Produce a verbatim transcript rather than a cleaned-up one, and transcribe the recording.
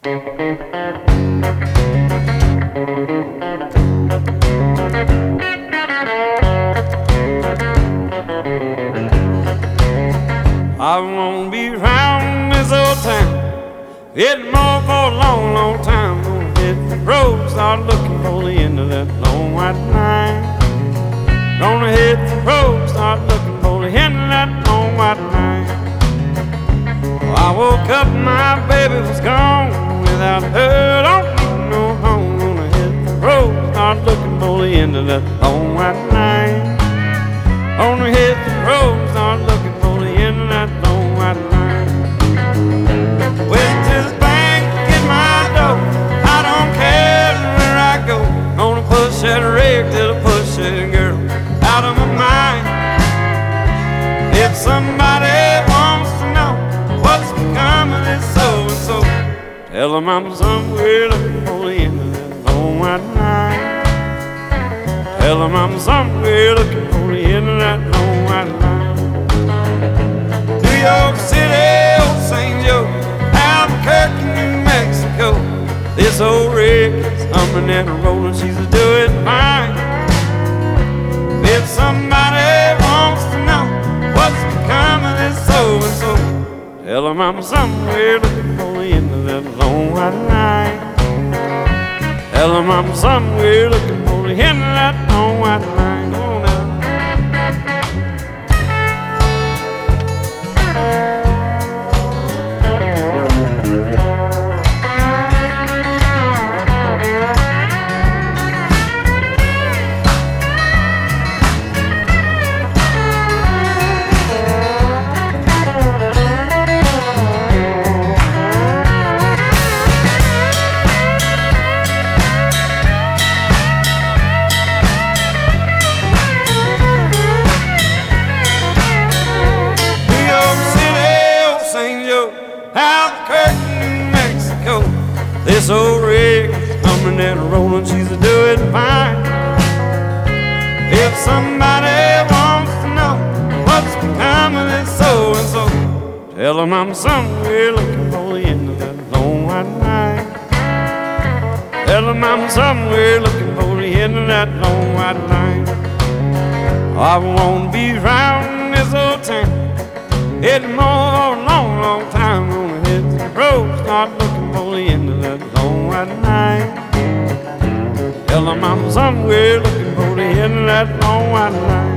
I won't be round this old town, getting more for a long, long time. Gonna hit the road, start looking for the end of that long white line. Gonna hit the road, start looking for the end of that long white line. Well, I woke up, my baby was gone. Without her, don't need no home. Gonna hit the road, start looking for the end of that long white line. Gonna hit the road, start looking for the end of that long white line. Went to the bank, get my dough. I don't care where I go. Gonna push that rig till I push that girl out of my mind. If somebody wants to know what's become of this so-and-so, tell them I'm somewhere looking for the end of that long white line. Tell them I'm somewhere looking for the end of that long white line. New York City, old Saint Joe, Albuquerque, New Mexico. This old rig is humming and rolling, she's doing fine. If somebody wants to know what's become of this so-and-so, tell them I'm somewhere looking for the end of that long white line. Tell them I'm somewhere looking for the end of that long white line. Go on now. Albuquerque, New Mexico. This old rig is humming and rolling, she's doing fine. If somebody wants to know what's become of this so-and-so, tell them I'm somewhere looking for the end of that long white line. Tell them I'm somewhere looking for the end of that long white line. I won't be round this old town, it's more a long, long time. Gonna hit the road, start looking for the end of that long white line. Tell them I'm somewhere looking for the end of that long white line.